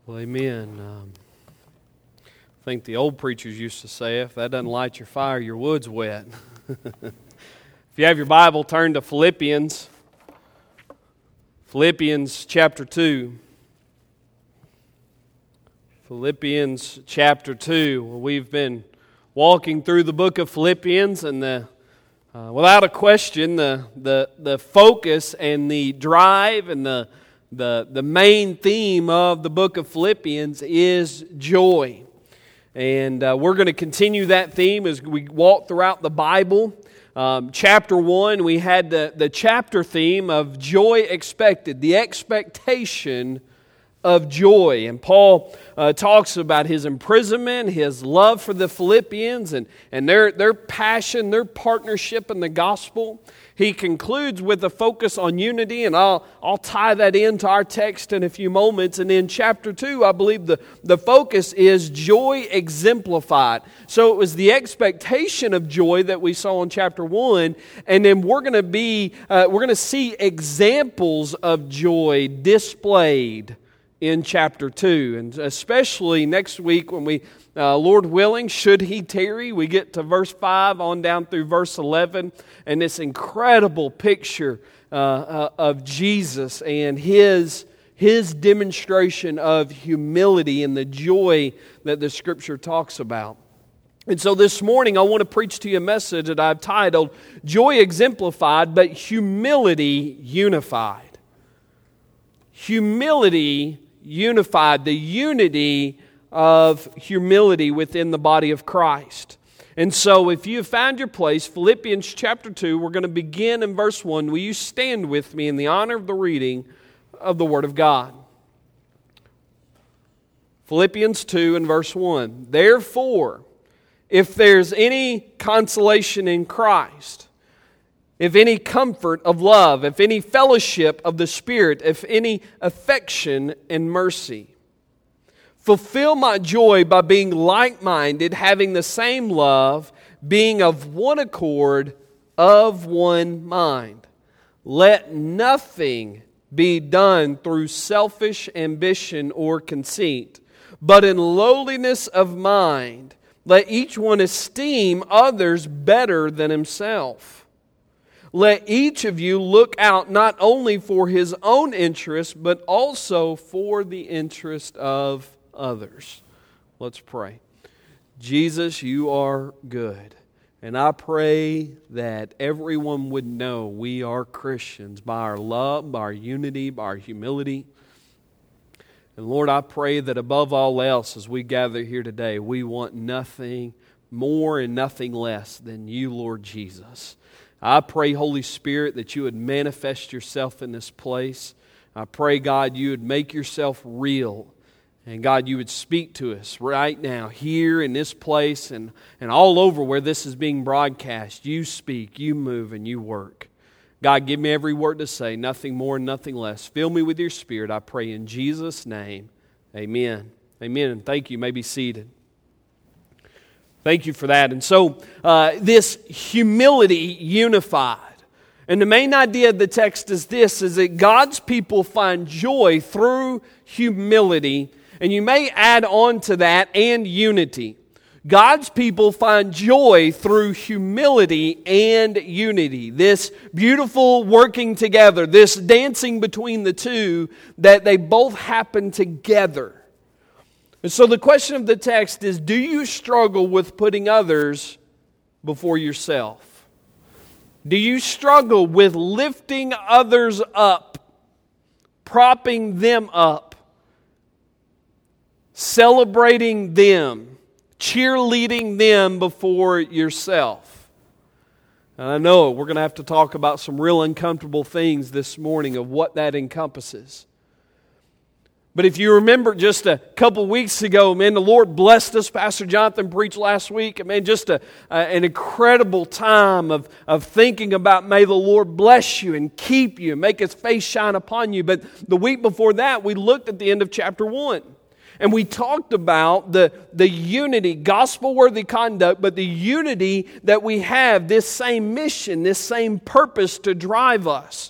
Well, amen. I think the old preachers used to say, if that doesn't light your fire, your wood's wet. If you have your Bible, turn to Philippians chapter 2. Philippians chapter 2. Well, we've been walking through the book of Philippians, and without a question, the focus and the drive and the main theme of the book of Philippians is joy. And we're going to continue that theme as we walk throughout the Bible. Chapter 1, we had the chapter theme of joy expected, the expectation of joy. And Paul talks about his imprisonment, his love for the Philippians, and their passion, their partnership in the gospel. He concludes with a focus on unity, and I'll tie that into our text in a few moments. And in chapter 2, I believe the focus is joy exemplified. So it was the expectation of joy that we saw in chapter 1, and then we're going to see examples of joy displayed in chapter 2, and especially next week when we, Lord willing, should He tarry, we get to verse 5 on down through verse 11, and this incredible picture of Jesus and His demonstration of humility and the joy that the Scripture talks about. And so this morning I want to preach to you a message that I've titled, Joy Exemplified, but Humility Unified. Humility unified, the unity of humility within the body of Christ. And so if you have found your place, Philippians chapter 2, we're going to begin in verse 1. Will you stand with me in the honor of the reading of the Word of God? Philippians 2 and verse 1. Therefore, if there's any consolation in Christ, if any comfort of love, if any fellowship of the Spirit, if any affection and mercy, fulfill my joy by being like-minded, having the same love, being of one accord, of one mind. Let nothing be done through selfish ambition or conceit, but in lowliness of mind, let each one esteem others better than himself. Let each of you look out not only for his own interest, but also for the interest of others. Let's pray. Jesus, you are good. And I pray that everyone would know we are Christians by our love, by our unity, by our humility. And Lord, I pray that above all else, as we gather here today, we want nothing more and nothing less than you, Lord Jesus. I pray, Holy Spirit, that you would manifest yourself in this place. I pray, God, you would make yourself real. And God, you would speak to us right now, here in this place and all over where this is being broadcast. You speak, you move, and you work. God, give me every word to say, nothing more and nothing less. Fill me with your Spirit, I pray in Jesus' name. Amen. Amen. And thank you. You may be seated. Thank you for that. And so this humility unified. And the main idea of the text is this, is that God's people find joy through humility. And you may add on to that, and unity. God's people find joy through humility and unity. This beautiful working together, this dancing between the two, that they both happen together. And so the question of the text is, do you struggle with putting others before yourself? Do you struggle with lifting others up, propping them up, celebrating them, cheerleading them before yourself? And I know we're going to have to talk about some real uncomfortable things this morning of what that encompasses. But if you remember just a couple weeks ago, man, the Lord blessed us. Pastor Jonathan preached last week. And man, just an incredible time of thinking about may the Lord bless you and keep you and make His face shine upon you. But the week before that, we looked at the end of chapter 1. And we talked about the unity, gospel-worthy conduct, but the unity that we have, this same mission, this same purpose to drive us.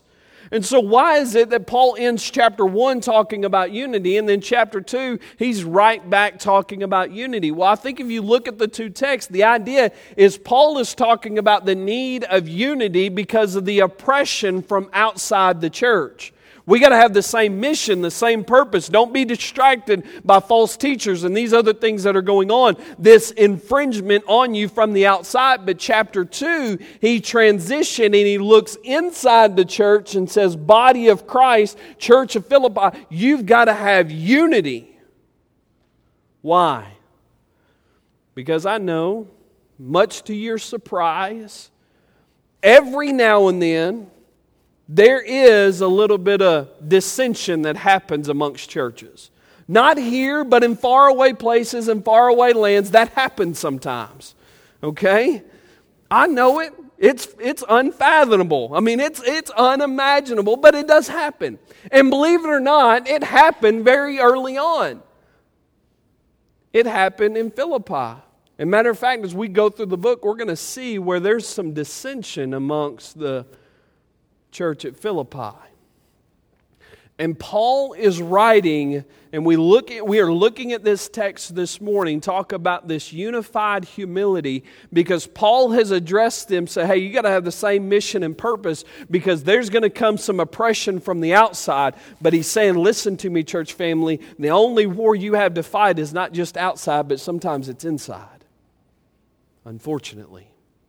And so why is it that Paul ends chapter 1 talking about unity, and then chapter 2, he's right back talking about unity? Well, I think if you look at the two texts, the idea is Paul is talking about the need of unity because of the oppression from outside the church. We got to have the same mission, the same purpose. Don't be distracted by false teachers and these other things that are going on. This infringement on you from the outside. But chapter 2, he transitioned and he looks inside the church and says, body of Christ, church of Philippi, you've got to have unity. Why? Because I know, much to your surprise, every now and then, there is a little bit of dissension that happens amongst churches. Not here, but in faraway places and faraway lands, that happens sometimes. Okay? I know it. It's unfathomable. I mean, it's unimaginable, but it does happen. And believe it or not, it happened very early on. It happened in Philippi. As a matter of fact, as we go through the book, we're going to see where there's some dissension amongst the church at Philippi. And Paul is writing, and we are looking at this text this morning, talk about this unified humility, because Paul has addressed them, say, hey, you got to have the same mission and purpose, because there's going to come some oppression from the outside. But he's saying, listen to me, church family, the only war you have to fight is not just outside, but sometimes it's inside, unfortunately.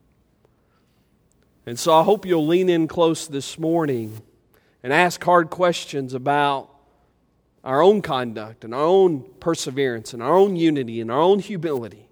And so I hope you'll lean in close this morning and ask hard questions about our own conduct and our own perseverance and our own unity and our own humility.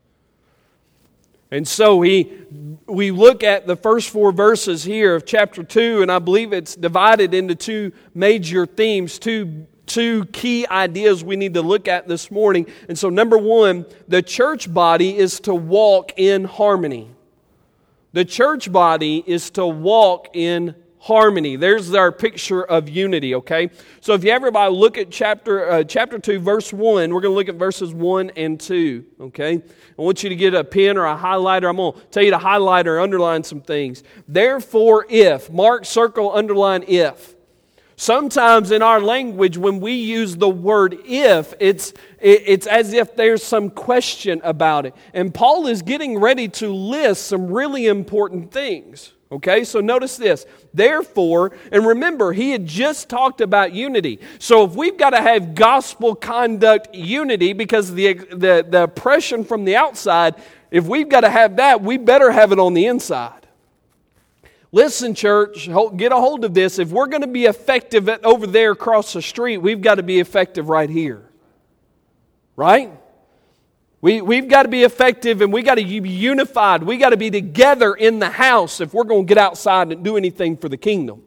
And so we look at the first 4 verses here of chapter 2, and I believe it's divided into 2 major themes, two key ideas we need to look at this morning. And so number 1, the church body is to walk in harmony. The church body is to walk in harmony. There's our picture of unity, okay? So if you everybody look at chapter 2, verse 1, we're going to look at verses 1 and 2, okay? I want you to get a pen or a highlighter. I'm going to tell you to highlight or underline some things. Therefore, if, mark, circle, underline if. Sometimes in our language, when we use the word if, it's as if there's some question about it. And Paul is getting ready to list some really important things. Okay, so notice this. Therefore, and remember, he had just talked about unity. So if we've got to have gospel conduct unity because of the oppression from the outside, if we've got to have that, we better have it on the inside. Listen, church, get a hold of this. If we're going to be effective over there across the street, we've got to be effective right here. Right? We've got to be effective and we've got to be unified. We've got to be together in the house if we're going to get outside and do anything for the kingdom.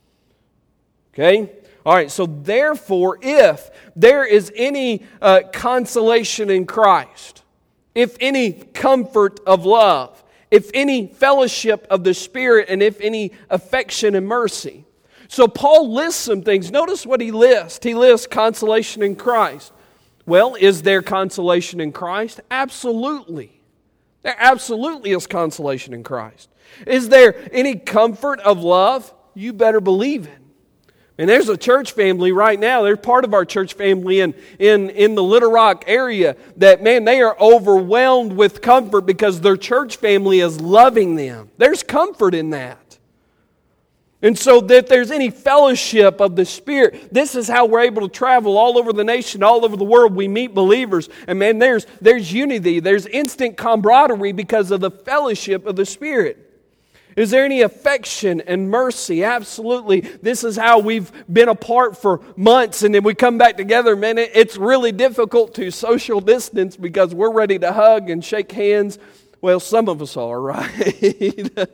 Okay? All right, so therefore, if there is any consolation in Christ, if any comfort of love, if any fellowship of the Spirit, and if any affection and mercy. So Paul lists some things. Notice what he lists. He lists consolation in Christ. Well, is there consolation in Christ? Absolutely. There absolutely is consolation in Christ. Is there any comfort of love? You better believe it. And there's a church family right now. They're part of our church family in the Little Rock area that, man, they are overwhelmed with comfort because their church family is loving them. There's comfort in that. And so that there's any fellowship of the Spirit, this is how we're able to travel all over the nation, all over the world. We meet believers. And man, there's unity. There's instant camaraderie because of the fellowship of the Spirit. Is there any affection and mercy? Absolutely. This is how we've been apart for months and then we come back together. Man, it's really difficult to social distance because we're ready to hug and shake hands. Well, some of us are, right?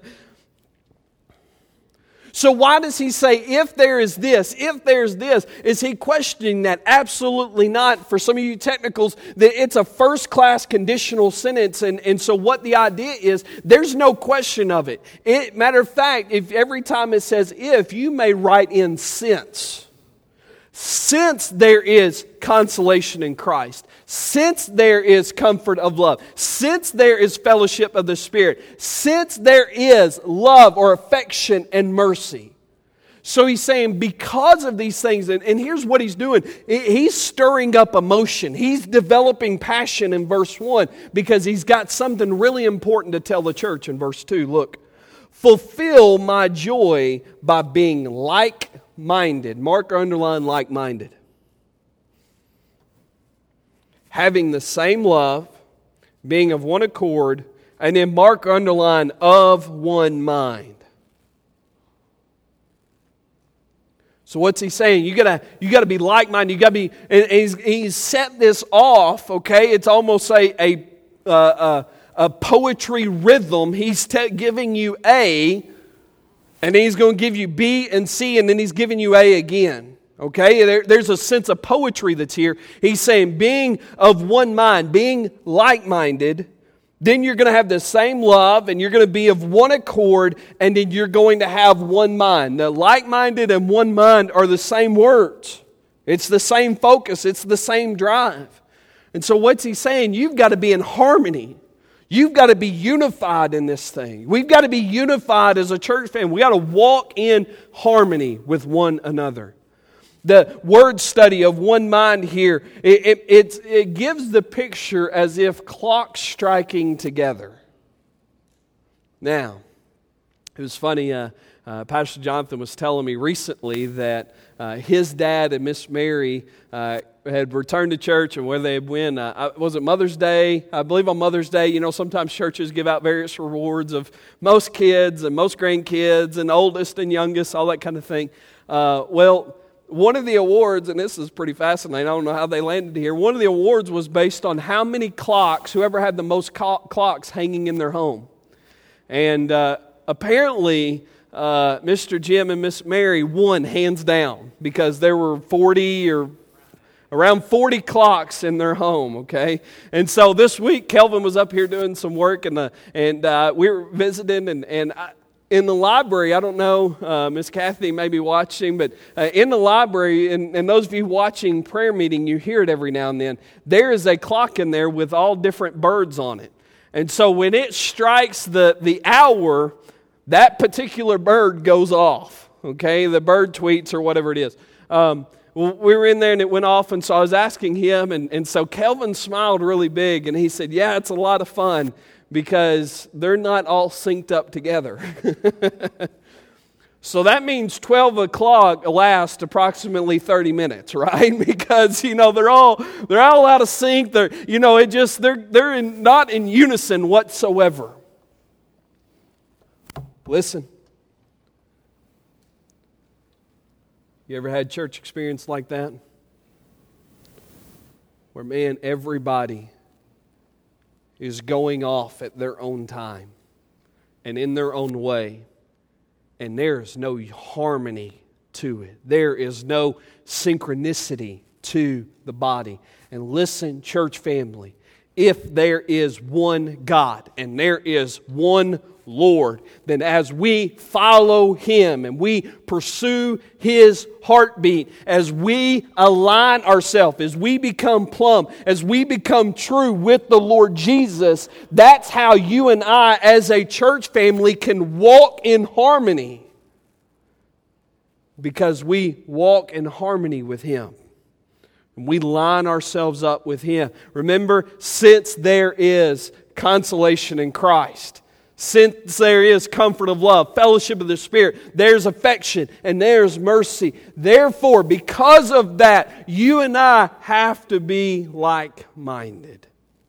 So why does he say, if there is this, if there's this? Is he questioning that? Absolutely not. For some of you technicals, that it's a first-class conditional sentence. And so what the idea is, there's no question of it. Matter of fact, if every time it says if, you may write in since. Since there is consolation in Christ, since there is comfort of love, since there is fellowship of the Spirit, since there is love or affection and mercy. So he's saying because of these things, and here's what he's doing. He's stirring up emotion. He's developing passion in verse 1 because he's got something really important to tell the church in verse 2. Look, fulfill my joy by being like-minded. Mark or underline like-minded. Having the same love, being of one accord, and then mark or underline of one mind. So what's he saying? You gotta be like-minded. You gotta be. And he's set this off. Okay, it's almost a poetry rhythm. He's giving you A, and then he's going to give you B and C, and then he's giving you A again. Okay, there's a sense of poetry that's here. He's saying being of one mind, being like-minded. Then you're going to have the same love, and you're going to be of one accord, and then you're going to have one mind. The like-minded and one mind are the same words. It's the same focus. It's the same drive. And so what's he saying? You've got to be in harmony. You've got to be unified in this thing. We've got to be unified as a church family. We've got to walk in harmony with one another. The word study of one mind here, it gives the picture as if clocks striking together. Now, it was funny, Pastor Jonathan was telling me recently that his dad and Miss Mary had returned to church, and where they had went, was it Mother's Day? I believe on Mother's Day, you know, sometimes churches give out various rewards of most kids and most grandkids and oldest and youngest, all that kind of thing. One of the awards, and this is pretty fascinating, I don't know how they landed here, one of the awards was based on how many clocks, whoever had the most clocks hanging in their home. And apparently, Mr. Jim and Miss Mary won hands down because there were 40 or around 40 clocks in their home, okay? And so this week, Kelvin was up here doing some work, and we were visiting, and in the library, I don't know, Miss Kathy may be watching, but in the library, and those of you watching prayer meeting, you hear it every now and then, there is a clock in there with all different birds on it. And so when it strikes the hour, that particular bird goes off, okay? The bird tweets or whatever it is. We were in there and it went off, and so I was asking him, and so Kelvin smiled really big, and he said, yeah, it's a lot of fun, because they're not all synced up together. So that means 12 o'clock lasts approximately 30 minutes, right? Because, you know, they're all out of sync. They're not in unison whatsoever. Listen. You ever had church experience like that? Where, man, everybody is going off at their own time and in their own way, and there is no harmony to it. There is no synchronicity to the body. And listen, church family, if there is one God and there is one Lord, then as we follow Him and we pursue His heartbeat, as we align ourselves, as we become plumb, as we become true with the Lord Jesus, that's how you and I as a church family can walk in harmony. Because we walk in harmony with Him. And we line ourselves up with Him. Remember, since there is consolation in Christ, since there is comfort of love, fellowship of the Spirit, there's affection and there's mercy. Therefore, because of that, you and I have to be like-minded,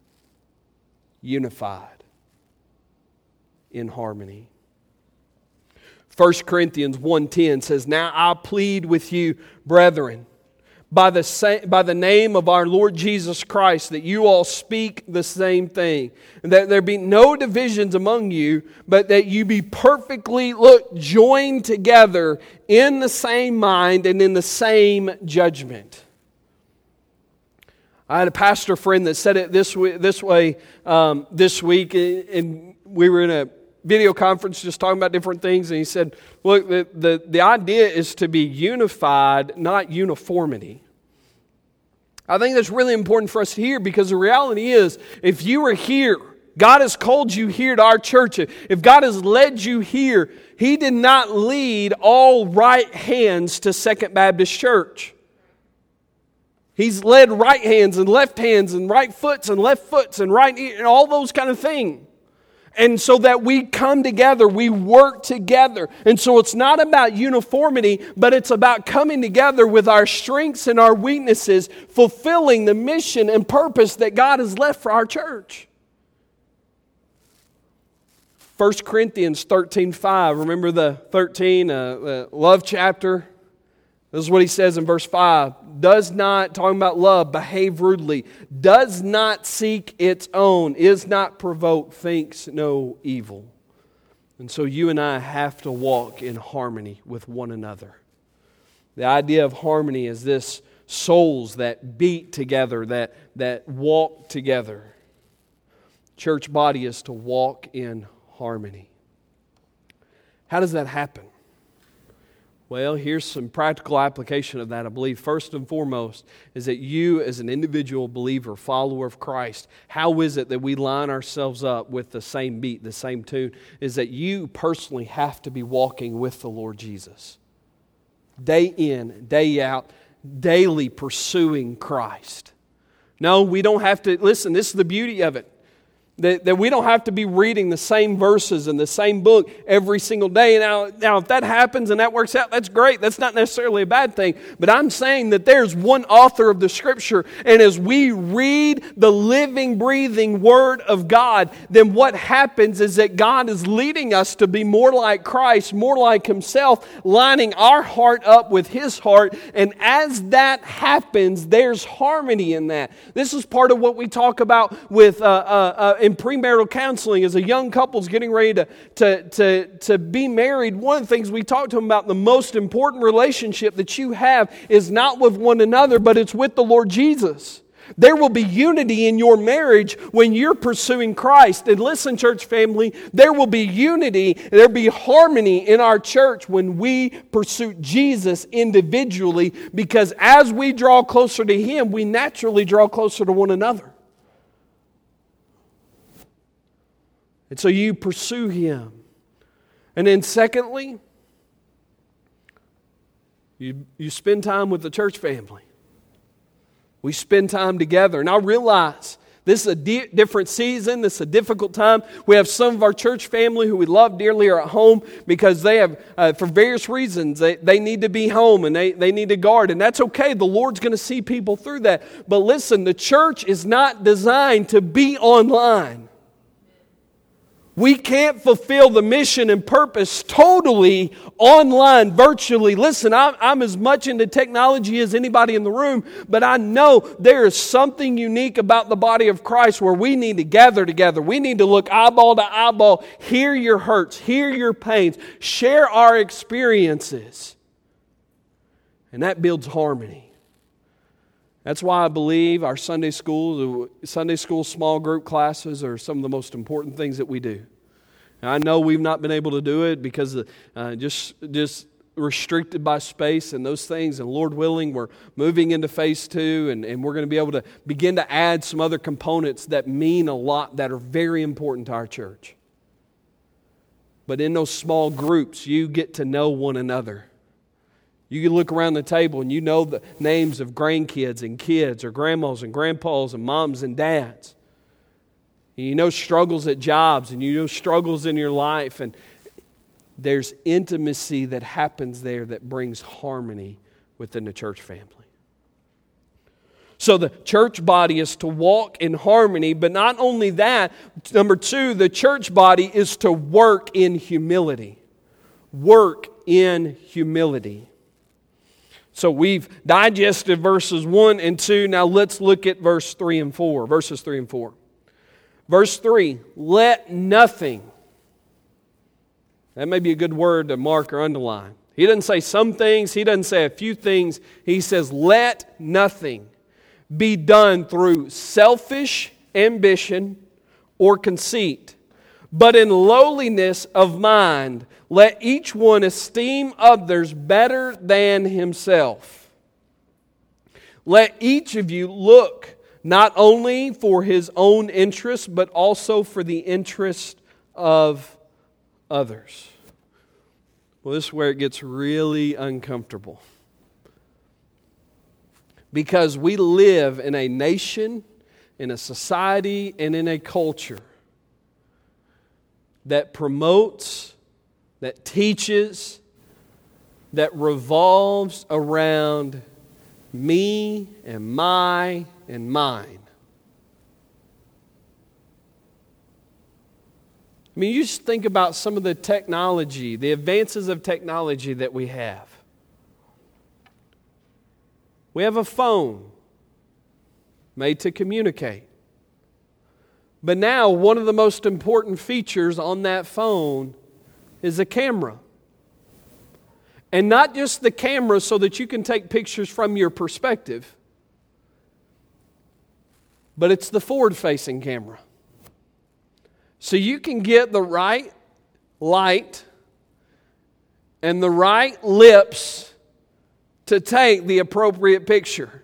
unified, in harmony. 1 Corinthians 1:10 says, now I plead with you, brethren, by the name of our Lord Jesus Christ, that you all speak the same thing, and that there be no divisions among you, but that you be perfectly, joined together in the same mind and in the same judgment. I had a pastor friend that said it this way this week, and we were in a video conference just talking about different things, and he said, look, the idea is to be unified, not uniformity. I think that's really important for us to hear, because the reality is, if you are here God has called you here to our church. If God has led you here, He did not lead all right hands to Second Baptist Church. He's led right hands and left hands and right foots and left foots and right ear and all those kind of things. And so that we come together, we work together. And so it's not about uniformity, but it's about coming together with our strengths and our weaknesses, fulfilling the mission and purpose that God has left for our church. 1 Corinthians 13:5. Remember the 13, love chapter? This is what he says in verse 5. Does not, talking about love, behave rudely. Does not seek its own. Is not provoked. Thinks no evil. And so you and I have to walk in harmony with one another. The idea of harmony is this: souls that beat together, that walk together. Church body is to walk in harmony. How does that happen? Well, here's some practical application of that, I believe. First and foremost is that you as an individual believer, follower of Christ, how is it that we line ourselves up with the same beat, the same tune? Is that you personally have to be walking with the Lord Jesus. Day in, day out, daily pursuing Christ. No, we don't have to, listen, this is the beauty of it. That we don't have to be reading the same verses in the same book every single day. Now, if that happens and that works out, that's great. That's not necessarily a bad thing. But I'm saying that there's one author of the Scripture, and as we read the living, breathing Word of God, then what happens is that God is leading us to be more like Christ, more like Himself, lining our heart up with His heart. And as that happens, there's harmony in that. This is part of what we talk about with in premarital counseling, as a young couple's getting ready to be married. One of the things we talk to them about, the most important relationship that you have is not with one another, but it's with the Lord Jesus. There will be unity in your marriage when you're pursuing Christ. And listen, church family, there will be unity, there will be harmony in our church when we pursue Jesus individually, because as we draw closer to Him, we naturally draw closer to one another. And so you pursue Him. And then secondly, you spend time with the church family. We spend time together. And I realize this is a different season. This is a difficult time. We have some of our church family who we love dearly are at home because they have, for various reasons, they need to be home and they need to guard. And that's okay. The Lord's going to see people through that. But listen, the church is not designed to be online. We can't fulfill the mission and purpose totally online, virtually. Listen, I'm as much into technology as anybody in the room, but I know there is something unique about the body of Christ where we need to gather together. We need to look eyeball to eyeball, hear your hurts, hear your pains, share our experiences. And that builds harmony. That's why I believe our Sunday school small group classes are some of the most important things that we do. Now, I know we've not been able to do it because just restricted by space and those things. And Lord willing, we're moving into phase 2, and we're going to be able to begin to add some other components that mean a lot, that are very important to our church. But in those small groups, you get to know one another. You can look around the table and you know the names of grandkids and kids, or grandmas and grandpas and moms and dads. And you know struggles at jobs, and you know struggles in your life. And there's intimacy that happens there that brings harmony within the church family. So the church body is to walk in harmony, but not only that, number 2, the church body is to work in humility. Work in humility. So we've digested verses 1 and 2. Now let's look at verses 3 and 4. Verse 3, let nothing. That may be a good word to mark or underline. He doesn't say some things. He doesn't say a few things. He says, let nothing be done through selfish ambition or conceit, but in lowliness of mind, let each one esteem others better than himself. Let each of you look not only for his own interest, but also for the interest of others. Well, this is where it gets really uncomfortable. Because we live in a nation, in a society, and in a culture that promotes, that teaches, that revolves around me and my and mine. I mean, you just think about some of the technology, the advances of technology that we have. We have a phone made to communicate. But now, one of the most important features on that phone is a camera. And not just the camera so that you can take pictures from your perspective, but it's the forward-facing camera. So you can get the right light and the right lips to take the appropriate picture.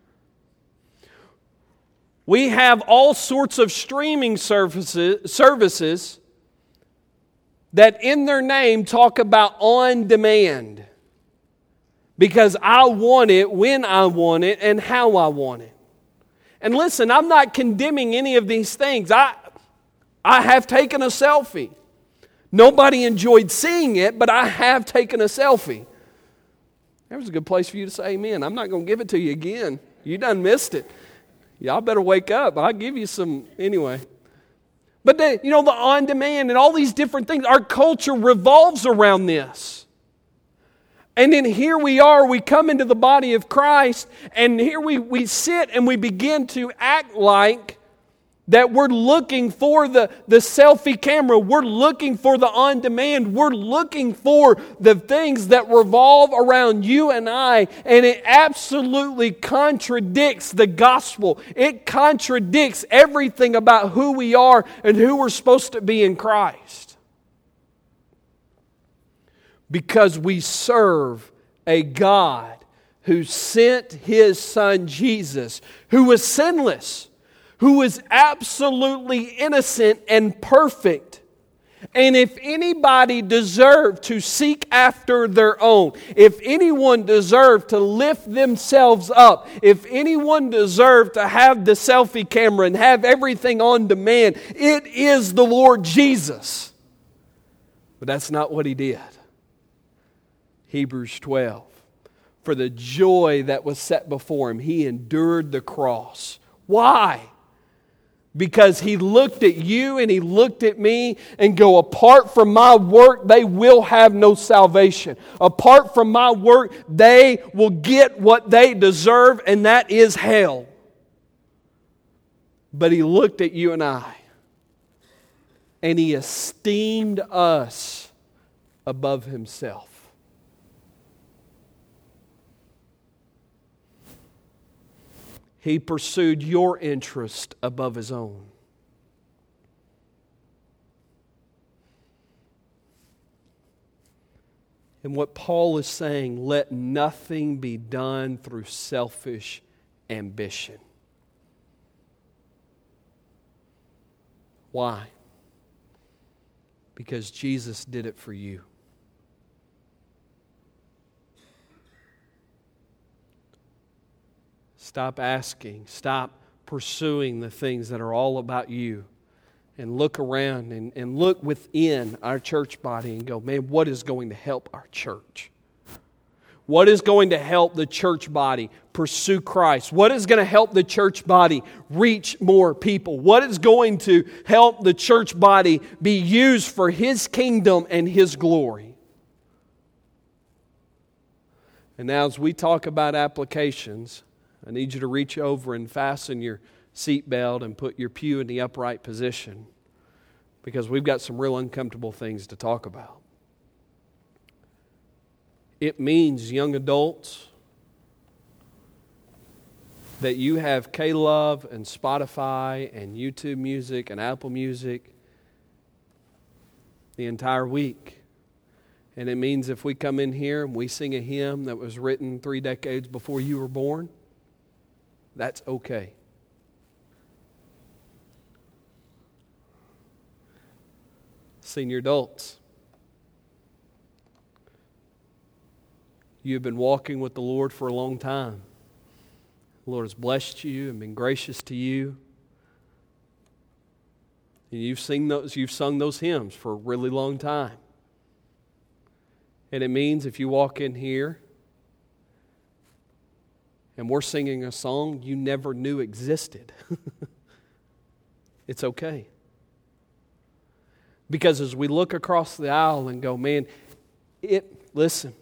We have all sorts of streaming services that in their name talk about on demand. Because I want it when I want it and how I want it. And listen, I'm not condemning any of these things. I have taken a selfie. Nobody enjoyed seeing it, but I have taken a selfie. That was a good place for you to say amen. I'm not going to give it to you again. You done missed it. Y'all better wake up. I'll give you some anyway. But the on demand and all these different things, our culture revolves around this. And then here we are, we come into the body of Christ, and here we sit and we begin to act like that we're looking for the selfie camera. We're looking for the on-demand. We're looking for the things that revolve around you and I. And it absolutely contradicts the gospel. It contradicts everything about who we are and who we're supposed to be in Christ. Because we serve a God who sent His Son Jesus, who was sinless, who is absolutely innocent and perfect. And if anybody deserved to seek after their own, if anyone deserved to lift themselves up, if anyone deserved to have the selfie camera and have everything on demand, it is the Lord Jesus. But that's not what He did. Hebrews 12. For the joy that was set before Him, He endured the cross. Why? Because He looked at you and He looked at me and go, apart from my work, they will have no salvation. Apart from my work, they will get what they deserve, and that is hell. But He looked at you and I, and He esteemed us above Himself. He pursued your interest above His own. And what Paul is saying, let nothing be done through selfish ambition. Why? Because Jesus did it for you. Stop asking, stop pursuing the things that are all about you, and look around and look within our church body and go, man, what is going to help our church? What is going to help the church body pursue Christ? What is going to help the church body reach more people? What is going to help the church body be used for His kingdom and His glory? And now as we talk about applications, I need you to reach over and fasten your seatbelt and put your pew in the upright position, because we've got some real uncomfortable things to talk about. It means, young adults, that you have K-Love and Spotify and YouTube Music and Apple Music the entire week. And it means if we come in here and we sing a hymn that was written 3 decades before you were born, that's okay. Senior adults, you've been walking with the Lord for a long time. The Lord has blessed you and been gracious to you. And you've sung those hymns for a really long time. And it means if you walk in here and we're singing a song you never knew existed, it's okay. Because as we look across the aisle and go, man, listen,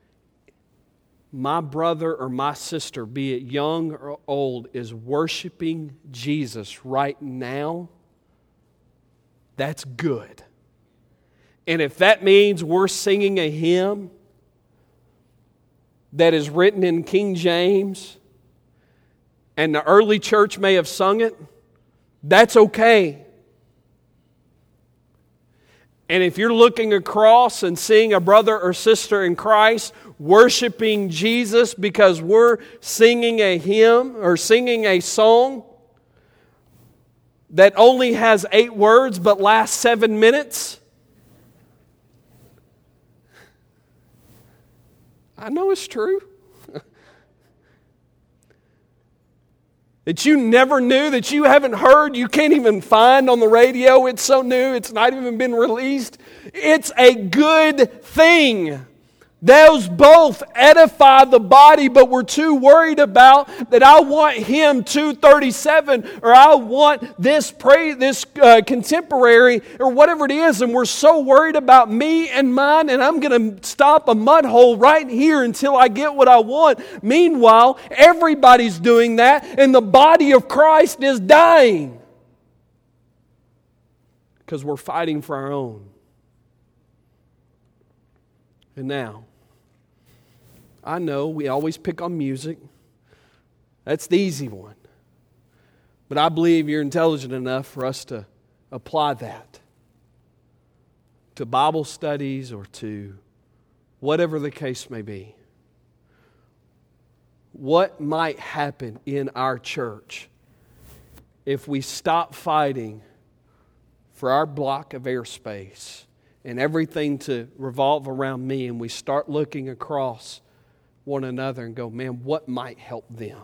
my brother or my sister, be it young or old, is worshiping Jesus right now, that's good. And if that means we're singing a hymn that is written in King James and the early church may have sung it, that's okay. And if you're looking across and seeing a brother or sister in Christ worshiping Jesus because we're singing a hymn or singing a song that only has 8 words but lasts 7 minutes, I know it's true. That you never knew, that you haven't heard, you can't even find on the radio. It's so new, it's not even been released. It's a good thing. Those both edify the body, but we're too worried about that I want hymn 237 or I want this contemporary or whatever it is, and we're so worried about me and mine, and I'm going to stop a mud hole right here until I get what I want. Meanwhile, everybody's doing that, and the body of Christ is dying because we're fighting for our own. And now, I know we always pick on music. That's the easy one. But I believe you're intelligent enough for us to apply that to Bible studies or to whatever the case may be. What might happen in our church if we stop fighting for our block of airspace and everything to revolve around me, and we start looking across one another and go, man, what might help them?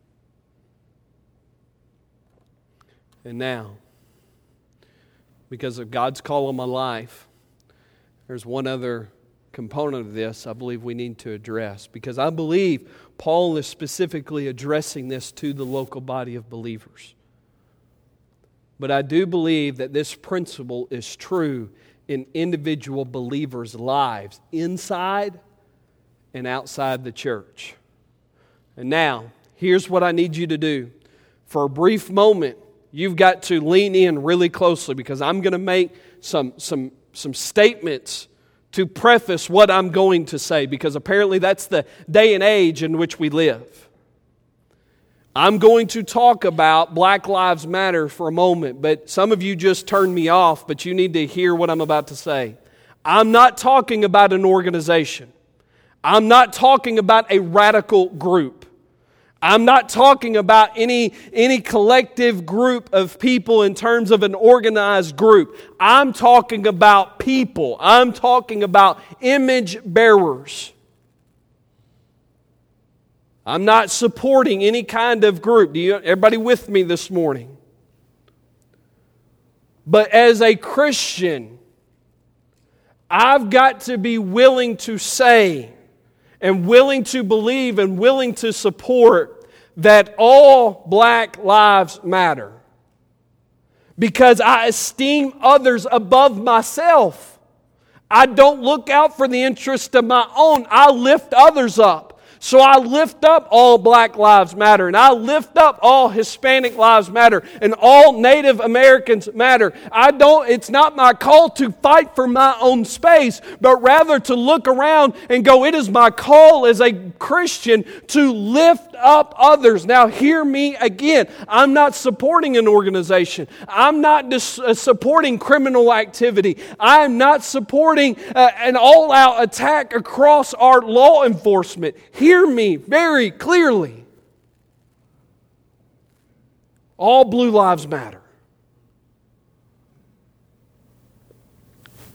And now, because of God's call on my life, there's one other component of this I believe we need to address, because I believe Paul is specifically addressing this to the local body of believers. But I do believe that this principle is true in individual believers' lives, inside and outside the church. And now, here's what I need you to do. For a brief moment, you've got to lean in really closely, because I'm going to make some statements to preface what I'm going to say, because apparently that's the day and age in which we live. I'm going to talk about Black Lives Matter for a moment, but some of you just turned me off, but you need to hear what I'm about to say. I'm not talking about an organization. I'm not talking about a radical group. I'm not talking about any collective group of people in terms of an organized group. I'm talking about people. I'm talking about image bearers. I'm not supporting any kind of group. Everybody with me this morning? But as a Christian, I've got to be willing to say and willing to believe and willing to support that all black lives matter. Because I esteem others above myself. I don't look out for the interest of my own. I lift others up. So I lift up all Black Lives Matter, and I lift up all Hispanic Lives Matter, and all Native Americans matter. It's not my call to fight for my own space, but rather to look around and go, it is my call as a Christian to lift up others. Now hear me again. I'm not supporting an organization. I'm not supporting criminal activity. I'm not supporting an all-out attack across our law enforcement. Hear me very clearly. All blue lives matter.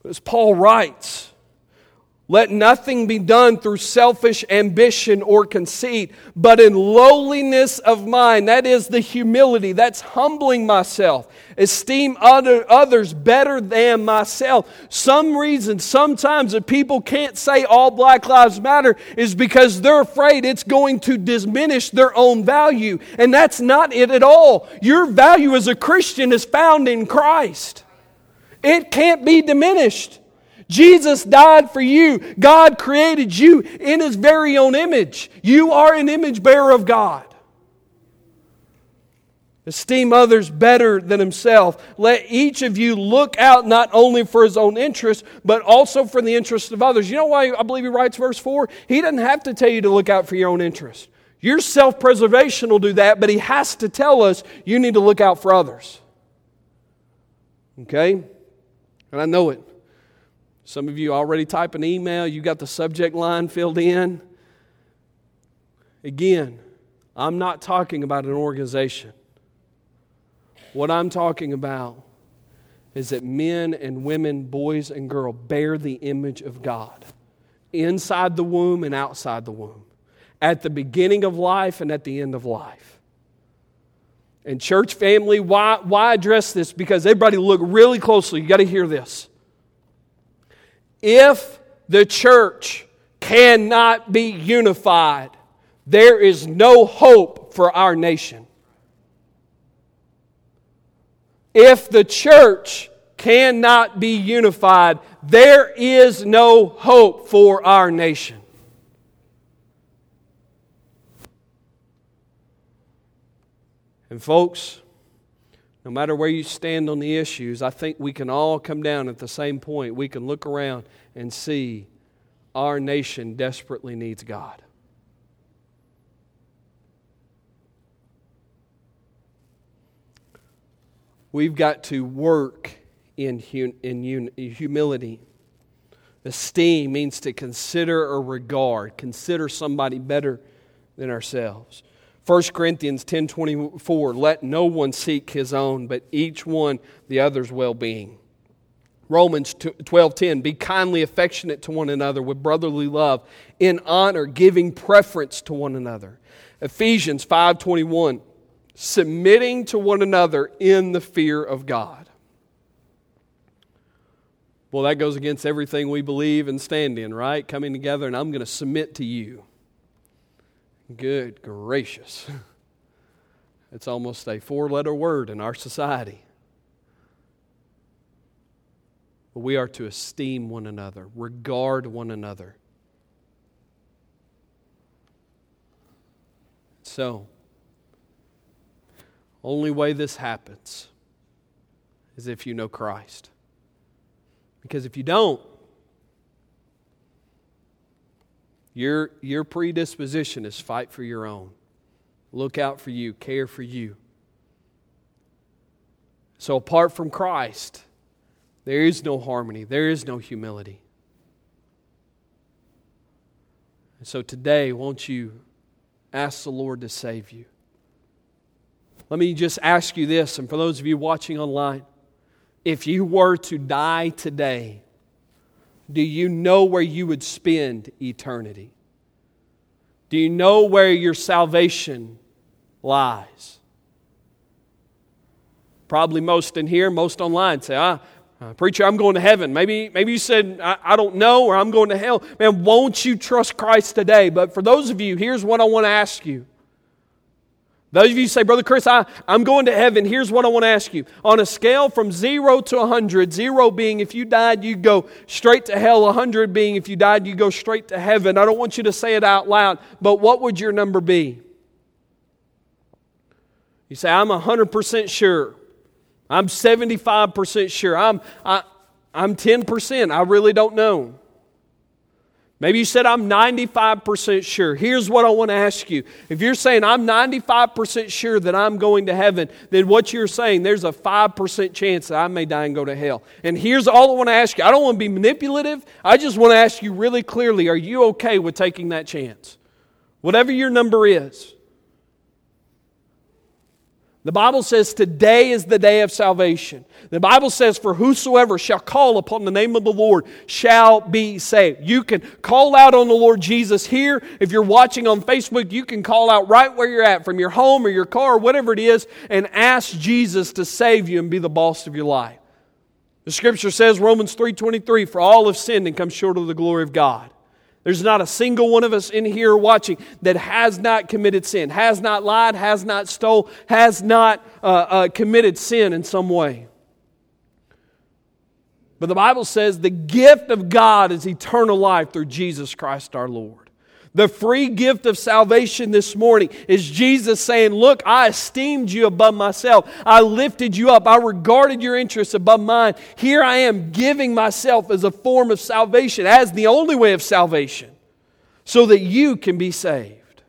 As Paul writes, let nothing be done through selfish ambition or conceit, but in lowliness of mind. That is the humility. That's humbling myself. Esteem others better than myself. Sometimes if people can't say all Black Lives Matter is because they're afraid it's going to diminish their own value. And that's not it at all. Your value as a Christian is found in Christ. It can't be diminished. Jesus died for you. God created you in His very own image. You are an image bearer of God. Esteem others better than himself. Let each of you look out not only for his own interest, but also for the interest of others. You know why I believe he writes verse 4? He doesn't have to tell you to look out for your own interest. Your self-preservation will do that, but he has to tell us you need to look out for others. Okay? And I know it. Some of you already type an email. You got the subject line filled in. Again, I'm not talking about an organization. What I'm talking about is that men and women, boys and girls, bear the image of God inside the womb and outside the womb, at the beginning of life and at the end of life. And church family, why address this? Because everybody look really closely. You got to hear this. If the church cannot be unified, there is no hope for our nation. If the church cannot be unified, there is no hope for our nation. And folks, no matter where you stand on the issues, I think we can all come down at the same point. We can look around and see our nation desperately needs God. We've got to work in humility. Esteem means to consider or regard. Consider somebody better than ourselves. 1 Corinthians 10:24, let no one seek his own, but each one the other's well-being. Romans 12:10, be kindly affectionate to one another with brotherly love, in honor, giving preference to one another. Ephesians 5:21, submitting to one another in the fear of God. Well, that goes against everything we believe and stand in, right? Coming together and I'm going to submit to you. Good gracious. It's almost a 4-letter word in our society. But we are to esteem one another, regard one another. So, only way this happens is if you know Christ. Because if you don't, your predisposition is fight for your own. Look out for you, care for you. So apart from Christ, there is no harmony, there is no humility. And so today, won't you ask the Lord to save you? Let me just ask you this, and for those of you watching online, if you were to die today, do you know where you would spend eternity? Do you know where your salvation lies? Probably most in here, most online say, preacher, I'm going to heaven. Maybe you said, I don't know, or I'm going to hell. Man, won't you trust Christ today? But for those of you, here's what I want to ask you. Those of you say, Brother Chris, I'm going to heaven. Here's what I want to ask you. On a scale from 0 to 100, 0 being if you died, you go straight to hell. 100 being if you died, you go straight to heaven. I don't want you to say it out loud, but what would your number be? You say, I'm 100% sure. I'm 75% sure. I'm 10%. I really don't know. Maybe you said, I'm 95% sure. Here's what I want to ask you. If you're saying, I'm 95% sure that I'm going to heaven, then what you're saying, there's a 5% chance that I may die and go to hell. And here's all I want to ask you. I don't want to be manipulative. I just want to ask you really clearly, are you okay with taking that chance? Whatever your number is. The Bible says today is the day of salvation. The Bible says, for whosoever shall call upon the name of the Lord shall be saved. You can call out on the Lord Jesus here. If you're watching on Facebook, you can call out right where you're at, from your home or your car or whatever it is, and ask Jesus to save you and be the boss of your life. The Scripture says, Romans 3:23, for all have sinned and come short of the glory of God. There's not a single one of us in here watching that has not committed sin, has not lied, has not stole, has not committed sin in some way. But the Bible says the gift of God is eternal life through Jesus Christ our Lord. The free gift of salvation this morning is Jesus saying, look, I esteemed you above myself. I lifted you up. I regarded your interests above mine. Here I am giving myself as a form of salvation, as the only way of salvation, so that you can be saved.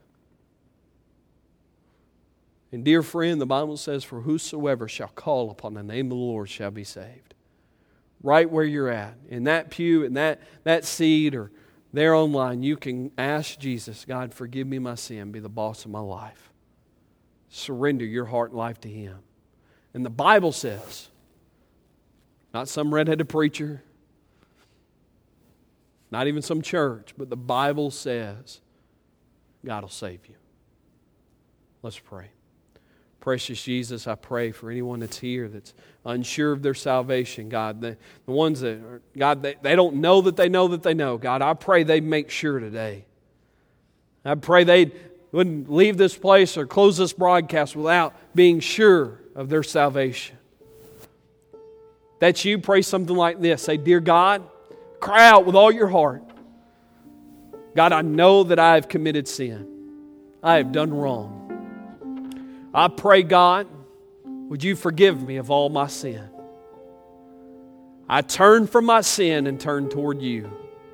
And dear friend, the Bible says, for whosoever shall call upon the name of the Lord shall be saved. Right where you're at, in that pew, in that seat, or there online, you can ask Jesus, God, forgive me my sin, be the boss of my life. Surrender your heart and life to Him. And the Bible says, not some redheaded preacher, not even some church, but the Bible says, God will save you. Let's pray. Precious Jesus, I pray for anyone that's here that's unsure of their salvation, God. The ones that are, God, they don't know that they know that they know. God, I pray they'd make sure today. I pray they wouldn't leave this place or close this broadcast without being sure of their salvation. That's you, pray something like this. Say, dear God, cry out with all your heart. God, I know that I have committed sin. I have done wrong. I pray, God, would you forgive me of all my sin? I turn from my sin and turn toward you.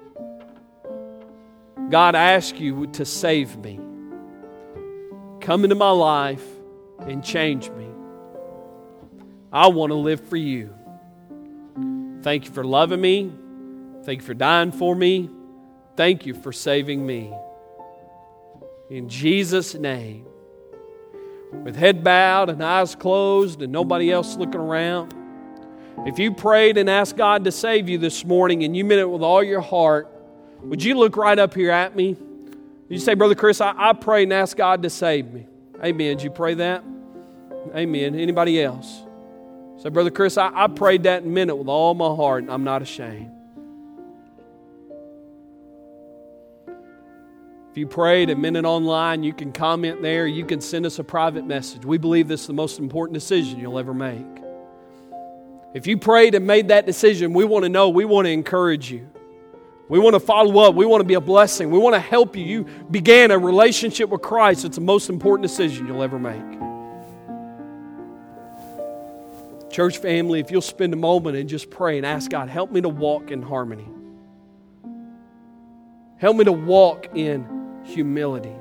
God, I ask you to save me. Come into my life and change me. I want to live for you. Thank you for loving me. Thank you for dying for me. Thank you for saving me. In Jesus' name. With head bowed and eyes closed and nobody else looking around. If you prayed and asked God to save you this morning and you meant it with all your heart, would you look right up here at me? You say, Brother Chris, I prayed and asked God to save me. Amen. Did you pray that? Amen. Anybody else? Say, Brother Chris, I prayed that and meant it with all my heart and I'm not ashamed. If you prayed and meant it online, you can comment there. You can send us a private message. We believe this is the most important decision you'll ever make. If you prayed and made that decision, we want to know. We want to encourage you. We want to follow up. We want to be a blessing. We want to help you. You began a relationship with Christ. It's the most important decision you'll ever make. Church family, if you'll spend a moment and just pray and ask God, help me to walk in harmony. Help me to walk in humility.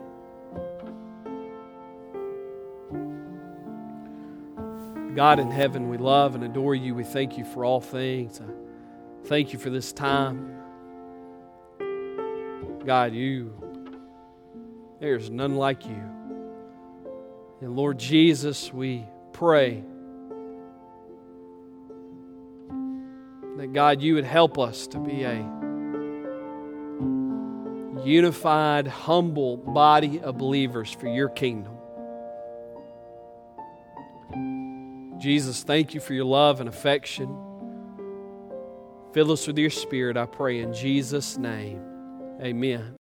God in heaven, we love and adore you. We thank you for all things. I thank you for this time. God, there's none like you. And Lord Jesus, we pray that God, you would help us to be a unified, humble body of believers for your kingdom. Jesus, thank you for your love and affection. Fill us with your Spirit, I pray in Jesus' name. Amen.